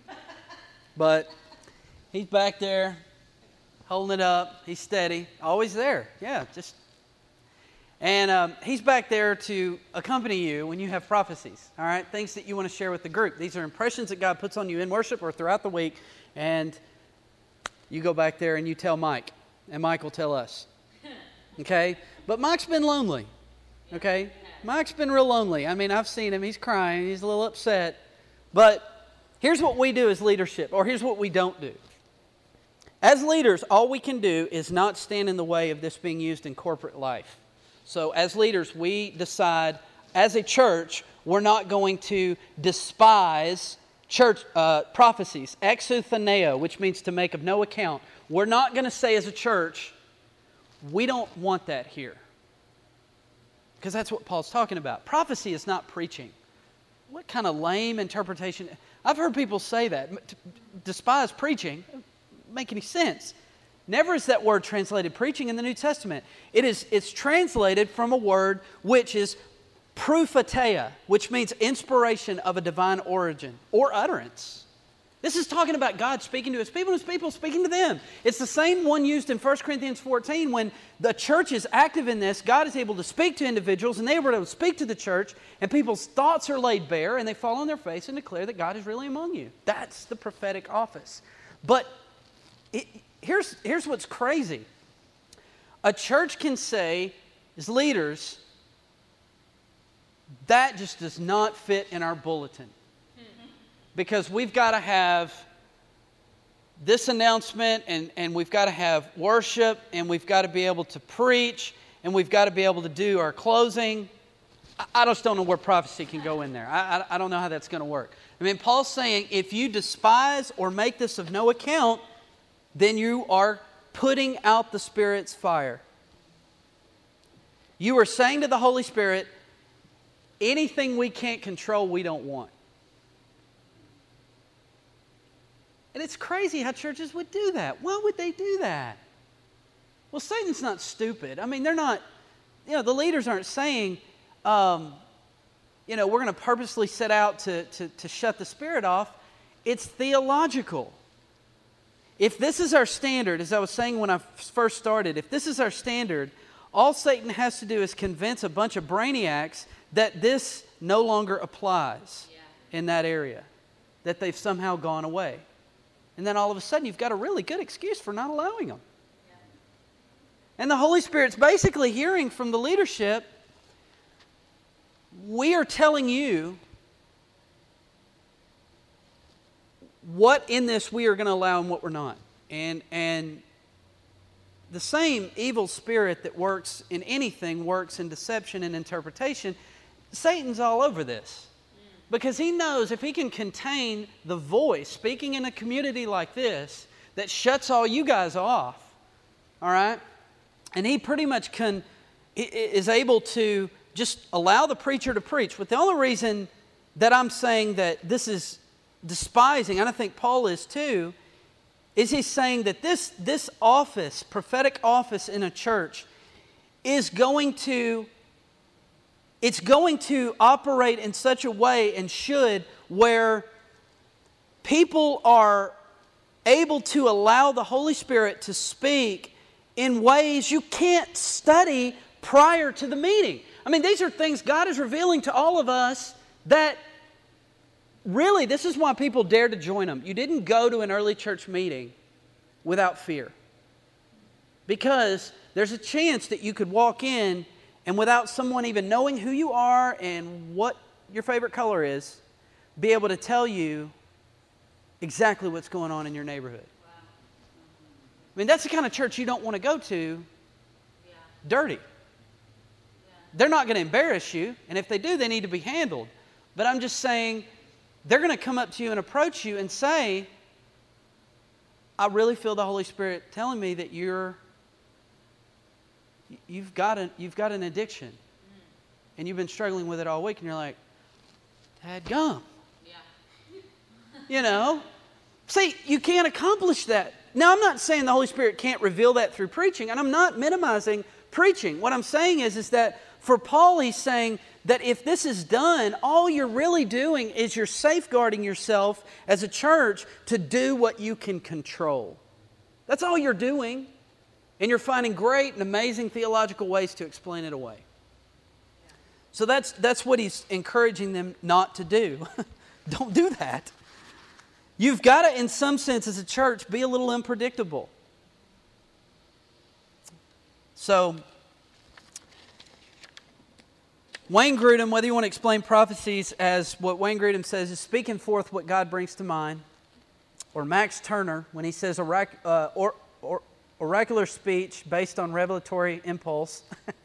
but he's back there holding it up. He's steady. Always there. Yeah, just... And um, he's back there to accompany you when you have prophecies, all right? Things that you want to share with the group. These are impressions that God puts on you in worship or throughout the week, and you go back there and you tell Mike, and Mike will tell us, okay? But Mike's been lonely, okay? Mike's been real lonely. I mean, I've seen him. He's crying. He's a little upset. But here's what we do as leadership, or here's what we don't do. As leaders, all we can do is not stand in the way of this being used in corporate life. So as leaders, we decide, as a church, we're not going to despise church uh, prophecies, exouthaneo, which means to make of no account. We're not going to say as a church, we don't want that here. Because that's what Paul's talking about. Prophecy is not preaching. What kind of lame interpretation? I've heard people say that. Despise preaching. Doesn't make any sense. Never is that word translated preaching in the New Testament. It is, it's translated from a word which is prophetia, which means inspiration of a divine origin or utterance. This is talking about God speaking to His people and His people speaking to them. It's the same one used in First Corinthians fourteen when the church is active in this. God is able to speak to individuals and they were able to speak to the church and people's thoughts are laid bare and they fall on their face and declare that God is really among you. That's the prophetic office. But it, here's, here's what's crazy. A church can say, as leaders, that just does not fit in our bulletin. Because we've got to have this announcement and, and we've got to have worship and we've got to be able to preach and we've got to be able to do our closing. I, I just don't know where prophecy can go in there. I, I, I don't know how that's going to work. I mean, Paul's saying if you despise or make this of no account, then you are putting out the Spirit's fire. You are saying to the Holy Spirit, anything we can't control, we don't want. And it's crazy how churches would do that. Why would they do that? Well, Satan's not stupid. I mean, they're not, you know, the leaders aren't saying, um, you know, we're going to purposely set out to, to, to shut the Spirit off. It's theological. If this is our standard, as I was saying when I first started, if this is our standard, all Satan has to do is convince a bunch of brainiacs that this no longer applies yeah. in that area, that they've somehow gone away. And then all of a sudden, you've got a really good excuse for not allowing them. Yeah. And the Holy Spirit's basically hearing from the leadership, we are telling you what in this we are going to allow and what we're not. And, and the same evil spirit that works in anything works in deception and interpretation. Satan's all over this. Because he knows if he can contain the voice speaking in a community like this that shuts all you guys off, all right? And he pretty much can, is able to just allow the preacher to preach. But the only reason that I'm saying that this is despising, and I think Paul is too, is he's saying that this, this office, prophetic office in a church, is going to It's going to operate in such a way, and should, where people are able to allow the Holy Spirit to speak in ways you can't study prior to the meeting. I mean, these are things God is revealing to all of us that really, this is why people dare to join them. You didn't go to an early church meeting without fear. Because there's a chance that you could walk in and without someone even knowing who you are and what your favorite color is, be able to tell you exactly what's going on in your neighborhood. Wow. I mean, that's the kind of church you don't want to go to yeah. dirty. Yeah. They're not going to embarrass you, and if they do, they need to be handled. But I'm just saying, they're going to come up to you and approach you and say, I really feel the Holy Spirit telling me that you're You've got, a, you've got an addiction, and you've been struggling with it all week, and you're like, dadgum. Yeah. You know? See, you can't accomplish that. Now, I'm not saying the Holy Spirit can't reveal that through preaching, and I'm not minimizing preaching. What I'm saying is, is that for Paul, he's saying that if this is done, all you're really doing is you're safeguarding yourself as a church to do what you can control. That's all you're doing. And you're finding great and amazing theological ways to explain it away. So that's, that's what he's encouraging them not to do. Don't do that. You've got to, in some sense, as a church, be a little unpredictable. So, Wayne Grudem, whether you want to explain prophecies as what Wayne Grudem says is speaking forth what God brings to mind, or Max Turner, when he says orac- uh, or, or oracular speech based on revelatory impulse.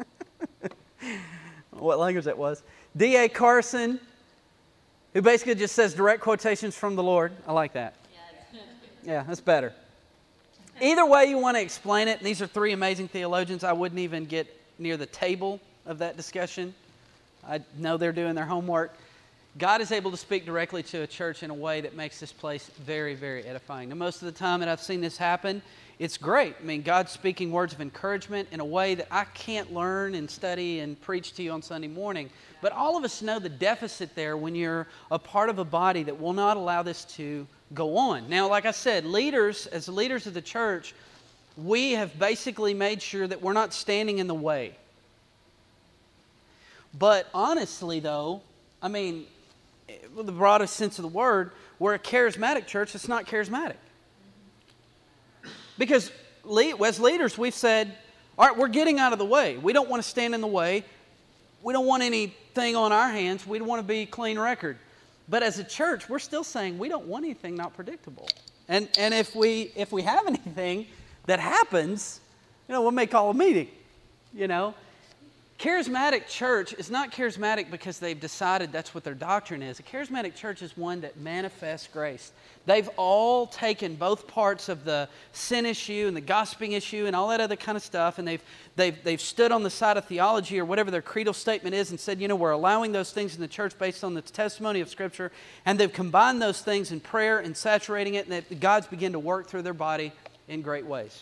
What language that was. D A Carson, who basically just says direct quotations from the Lord. I like that. Yeah, that's better. Either way you want to explain it, these are three amazing theologians. I wouldn't even get near the table of that discussion. I know they're doing their homework. God is able to speak directly to a church in a way that makes this place very, very edifying. And most of the time that I've seen this happen, it's great. I mean, God's speaking words of encouragement in a way that I can't learn and study and preach to you on Sunday morning. But all of us know the deficit there when you're a part of a body that will not allow this to go on. Now, like I said, leaders, as the leaders of the church, we have basically made sure that we're not standing in the way. But honestly, though, I mean, with the broadest sense of the word, we're a charismatic church that's not charismatic. Because as leaders, we've said, all right, we're getting out of the way. We don't want to stand in the way. We don't want anything on our hands. We don't want to be clean record. But as a church, we're still saying we don't want anything not predictable. And and if we if we have anything that happens, you know, we may call a meeting, you know. Charismatic church is not charismatic because they've decided that's what their doctrine is. A charismatic church is one that manifests grace. They've all taken both parts of the sin issue and the gossiping issue and all that other kind of stuff, and they've they've they've stood on the side of theology or whatever their creedal statement is and said, you know, we're allowing those things in the church based on the testimony of Scripture, and they've combined those things in prayer and saturating it, and God's begun to work through their body in great ways.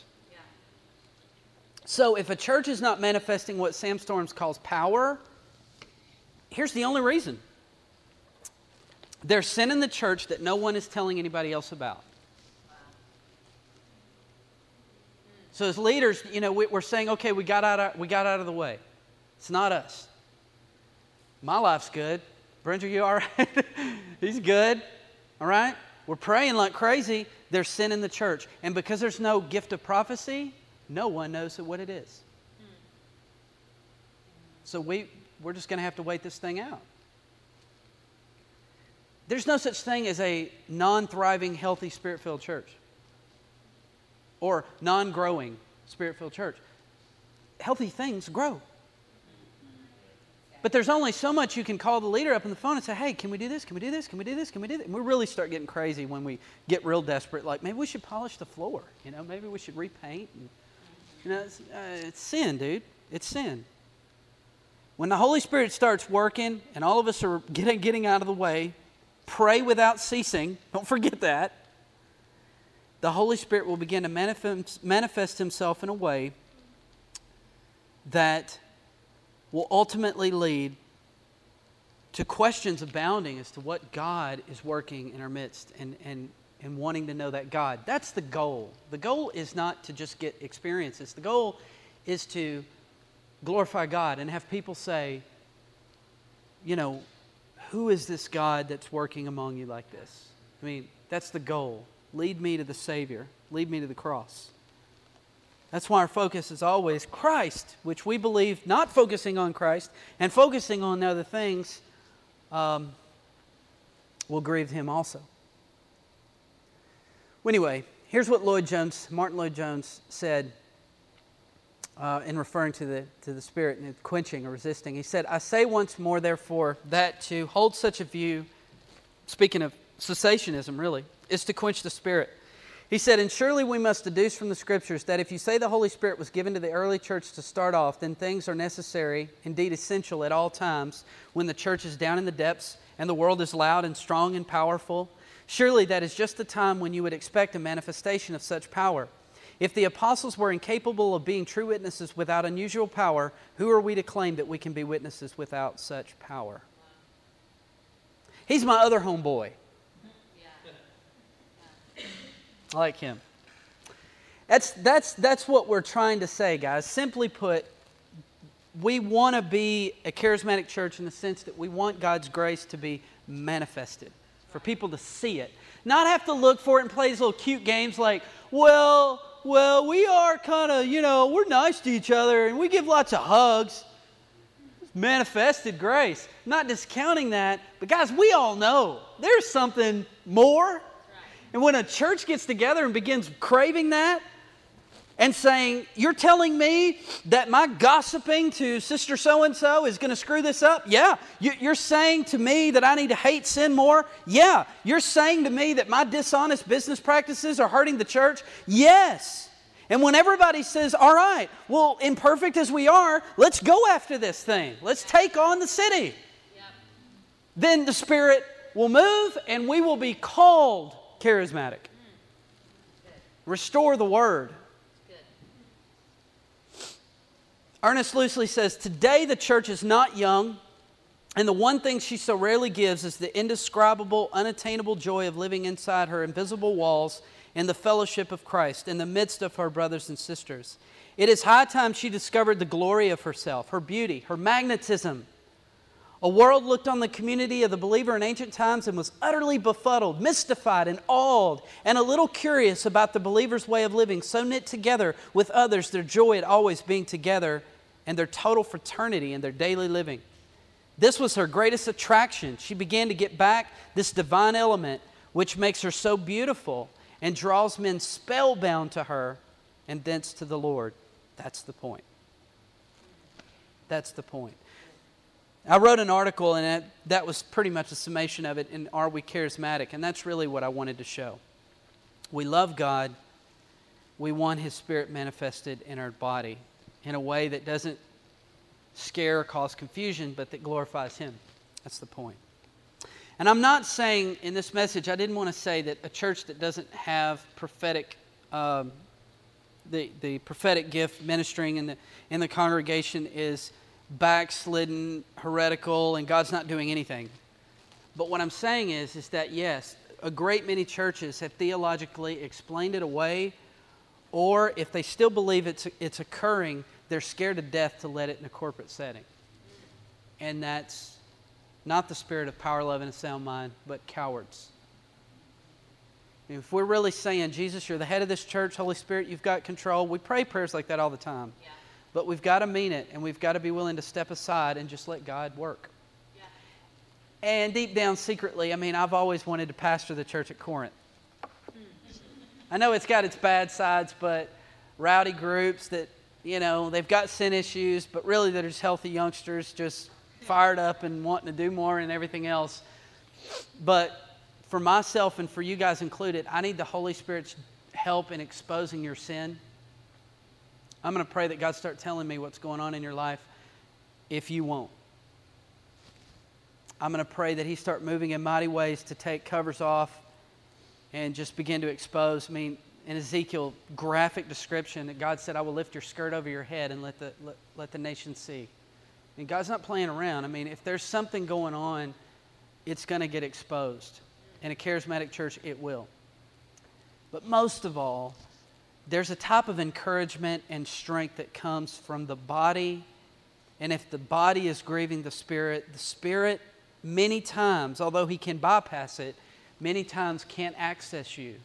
So if a church is not manifesting what Sam Storms calls power, here's the only reason. There's sin in the church that no one is telling anybody else about. So as leaders, you know, we're saying, okay, we got out of, we got out of the way. It's not us. My life's good. Bridger, you all right? He's good. All right? We're praying like crazy. There's sin in the church. And because there's no gift of prophecy, no one knows what it is. So we, we're just going to have to wait this thing out. There's no such thing as a non-thriving, healthy, Spirit-filled church. Or non-growing, Spirit-filled church. Healthy things grow. But there's only so much you can call the leader up on the phone and say, hey, can we do this? Can we do this? Can we do this? Can we do that? And we really start getting crazy when we get real desperate. Like, maybe we should polish the floor. You know, maybe we should repaint. And, you know, it's, uh, it's sin, dude. It's sin. When the Holy Spirit starts working and all of us are getting, getting out of the way, pray without ceasing. Don't forget that. The Holy Spirit will begin to manifest, manifest Himself in a way that will ultimately lead to questions abounding as to what God is working in our midst and, and, and wanting to know that God. That's the goal. The goal is not to just get experiences. The goal is to glorify God and have people say, you know, who is this God that's working among you like this? I mean, that's the goal. Lead me to the Savior. Lead me to the cross. That's why our focus is always Christ, which we believe not focusing on Christ and focusing on other things um, will grieve Him also. Well, anyway, here's what Lloyd Jones, Martin Lloyd Jones said uh, in referring to the, to the Spirit and quenching or resisting. He said, I say once more, therefore, that to hold such a view, speaking of cessationism really, is to quench the Spirit. He said, and surely we must deduce from the Scriptures that if you say the Holy Spirit was given to the early church to start off, then things are necessary, indeed essential at all times, when the church is down in the depths and the world is loud and strong and powerful. Surely that is just the time when you would expect a manifestation of such power. If the apostles were incapable of being true witnesses without unusual power, who are we to claim that we can be witnesses without such power? He's my other homeboy. I like him. That's, that's, that's what we're trying to say, guys. Simply put, we want to be a charismatic church in the sense that we want God's grace to be manifested, for people to see it. Not have to look for it and play these little cute games like, well, well, we are kind of, you know, we're nice to each other and we give lots of hugs. It's manifested grace. Not discounting that, but guys, we all know there's something more. And when a church gets together and begins craving that and saying, you're telling me that my gossiping to sister so-and-so is going to screw this up? Yeah. You're saying to me that I need to hate sin more? Yeah. You're saying to me that my dishonest business practices are hurting the church? Yes. And when everybody says, all right, well, imperfect as we are, let's go after this thing. Let's take on the city. then the Spirit will move and we will be called charismatic. Restore the Word. Ernest Loosely says, today the church is not young, and the one thing she so rarely gives is the indescribable, unattainable joy of living inside her invisible walls in the fellowship of Christ, in the midst of her brothers and sisters. It is high time she discovered the glory of herself, her beauty, her magnetism. A world looked on the community of the believer in ancient times and was utterly befuddled, mystified, and awed, and a little curious about the believer's way of living, so knit together with others, their joy at always being together, and their total fraternity in their daily living. This was her greatest attraction. She began to get back this divine element which makes her so beautiful and draws men spellbound to her and thence to the Lord. That's the point. That's the point. I wrote an article, and that, that was pretty much a summation of it in Are We Charismatic? And that's really what I wanted to show. We love God. We want His Spirit manifested in our body in a way that doesn't scare or cause confusion, but that glorifies Him. That's the point. And I'm not saying in this message, I didn't want to say that a church that doesn't have prophetic, um, the, the prophetic gift ministering in the, in the congregation is backslidden, heretical, and God's not doing anything. But what I'm saying is, is that yes, a great many churches have theologically explained it away, or if they still believe it's it's occurring, they're scared to death to let it in a corporate setting. And that's not the spirit of power, love, and a sound mind, but cowards. I mean, if we're really saying, Jesus, you're the head of this church, Holy Spirit, you've got control, we pray prayers like that all the time. Yeah. But we've got to mean it, and we've got to be willing to step aside and just let God work. Yeah. And deep down, secretly, I mean, I've always wanted to pastor the church at Corinth. Mm. I know it's got its bad sides, but rowdy groups that, you know, they've got sin issues, but really they're just healthy youngsters, just fired up and wanting to do more and everything else. But for myself and for you guys included, I need the Holy Spirit's help in exposing your sin. I'm going to pray that God start telling me what's going on in your life if you won't. I'm going to pray that He start moving in mighty ways to take covers off and just begin to expose. I mean, in Ezekiel, graphic description that God said, I will lift your skirt over your head and let the, let, let the nation see. I mean, God's not playing around. I mean, if there's something going on, it's going to get exposed. In a charismatic church, it will. But most of all, there's a type of encouragement and strength that comes from the body. And if the body is grieving the Spirit, the Spirit many times, although He can bypass it, many times can't access you.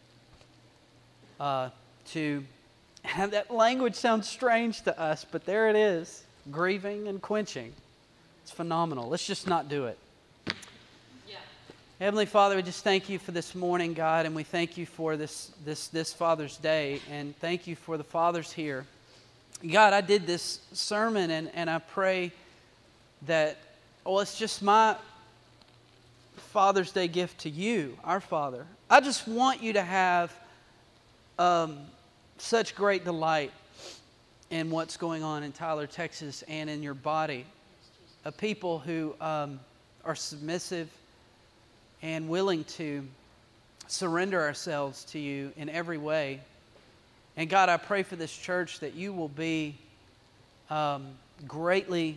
Uh, to have that language sounds strange to us, but there it is, grieving and quenching. It's phenomenal. Let's just not do it. Yeah. Heavenly Father, we just thank You for this morning, God, and we thank You for this, this, this Father's Day, and thank You for the fathers here. God, I did this sermon, and, and I pray that, well, it's just my Father's Day gift to You, our Father. I just want You to have Um, such great delight in what's going on in Tyler, Texas, and in Your body. A people who um, are submissive and willing to surrender ourselves to You in every way. And God, I pray for this church that You will be um, greatly,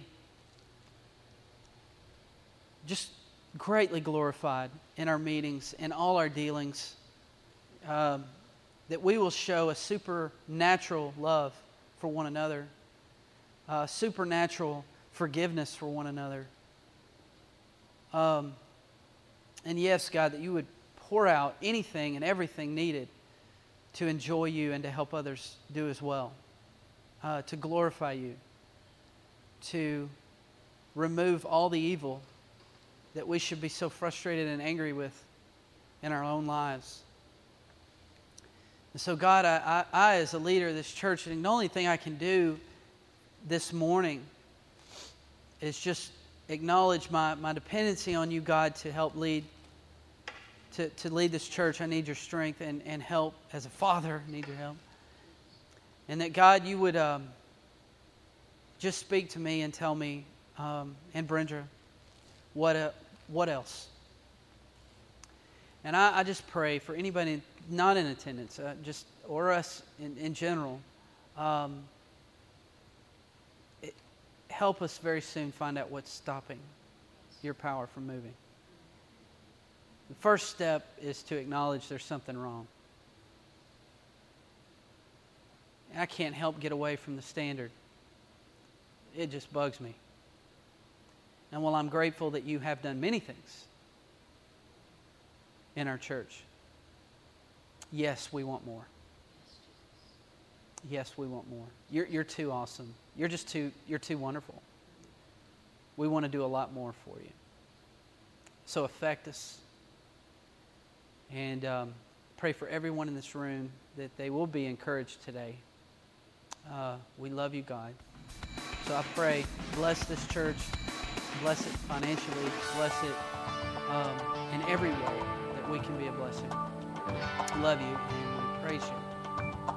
just greatly glorified in our meetings, in all our dealings. Um, that we will show a supernatural love for one another, uh, supernatural forgiveness for one another. Um, and yes, God, that You would pour out anything and everything needed to enjoy You and to help others do as well, uh, to glorify You, to remove all the evil that we should be so frustrated and angry with in our own lives. And so, God, I, I, I, as a leader of this church, and the only thing I can do this morning is just acknowledge my, my dependency on You, God, to help lead, to, to lead this church. I need Your strength and, and help. As a father, I need Your help. And that, God, You would um, just speak to me and tell me, um, and Brenda, what a what else? And I, I just pray for anybody not in attendance, uh, just or us in, in general, um, it, help us very soon find out what's stopping your power from moving. The first step is to acknowledge there's something wrong. I can't help get away from the standard. It just bugs me. And while I'm grateful that you have done many things in our church, yes, we want more. Yes, we want more. You're, you're too awesome. You're just too, you're too wonderful. We want to do a lot more for you. So affect us. And um, pray for everyone in this room that they will be encouraged today. Uh, we love you, God. So I pray, bless this church, bless it financially, bless it um, in every way that we can be a blessing. Love you and we praise you.